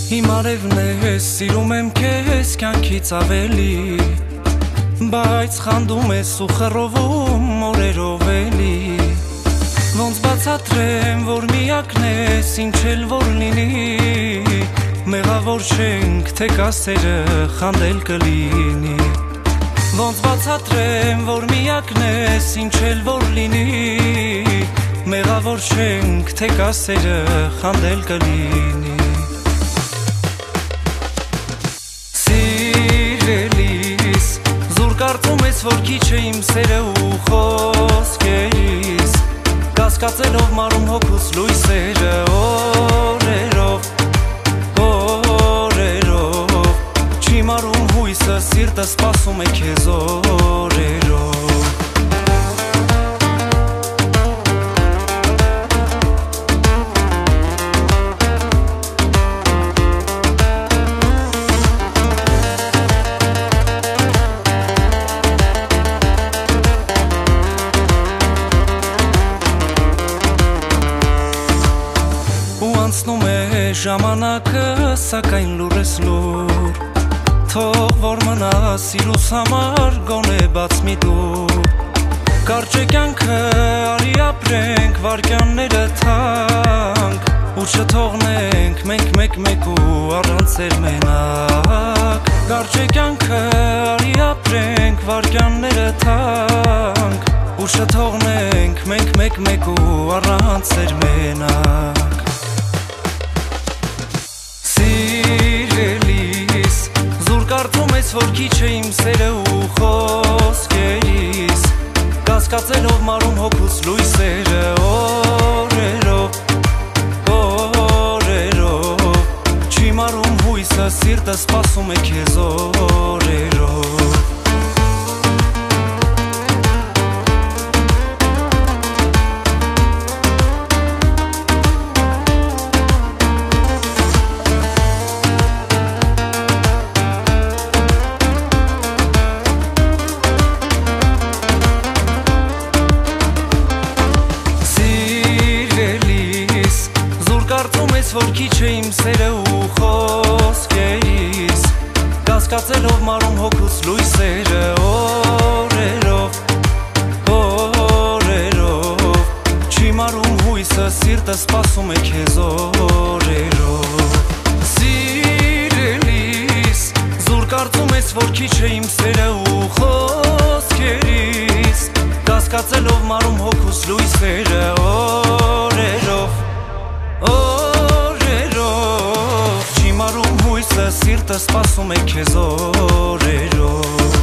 Հիմա արևն է, սիրում եմ քեզ կյանքից ավելի, բայց խանդում ես ու խռովում օրերով էլի, ոնց բացատրեմ, որ միակն ես, ինչ էլ որ լինի, մեղավոր չենք, թե կասերը խանդել կլինի, ոնց բացատրեմ, որ միակն ես, ինչ էլ որ լինի, մեղավոր չենք, թե կասերը խանդել կլինի. Կարծում ես, որ քիչ է իմ սերը ու խոսքերիս, կասկածելով մարում հոգուս լույսերը օրերով, օրերով, չի մարում հույսը, սիրտը սպասում է քեզ օրերով. Անցնում է ժամանակը, սակայն լուր ես լուր, թող որ մնա սիրուս համար գոնե բաց մի դուր, կարճ է կյանքը, արի ապրենք վարկյանները թանկ, ու չթողնենք մենք մեկ-մեկ ու առանց էլ մենակ, կարճ է կյանքը, արի ապրենք վարկյանները թանկ, ու չթողնենք մենք մեկ-մեկ ու առանց էլ մենակ. Կարծում ես, որ քիչ է իմ սերը ու խոսքերիս, կասկածելով մարում հոգուս լույսերը օրերով, օրերով, չի մարում հույսը, սիրտը սպասում է քեզ օրերով. Կարծում ես, որ քիչ է իմ սերը ու խոսքերիս, կասկածելով մարում հոգուս լույսերը օրերով, օրերով, չի մարում հույսը, սիրտը սպասում է քեզ օրերով. Սիրելիս, զուր կարծում ես, որ քիչ է իմ սերը ու խոսքերիս, կասկածելով մարում հոգուս լույսերը օրերով, օրերով, չի մարում հույսը, սիրտը սպասում է քեզ օրերով.